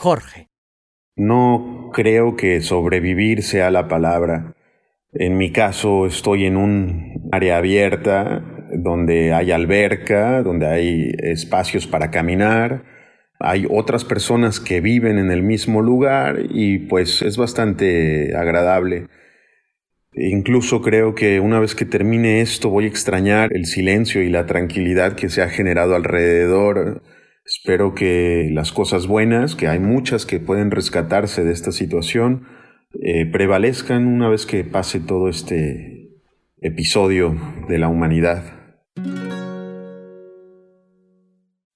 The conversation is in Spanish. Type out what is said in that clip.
Jorge. No creo que sobrevivir sea la palabra. En mi caso estoy en un área abierta donde hay alberca, donde hay espacios para caminar. Hay otras personas que viven en el mismo lugar y pues es bastante agradable. Incluso creo que una vez que termine esto voy a extrañar el silencio y la tranquilidad que se ha generado alrededor. Espero que las cosas buenas, que hay muchas que pueden rescatarse de esta situación, prevalezcan una vez que pase todo este episodio de la humanidad.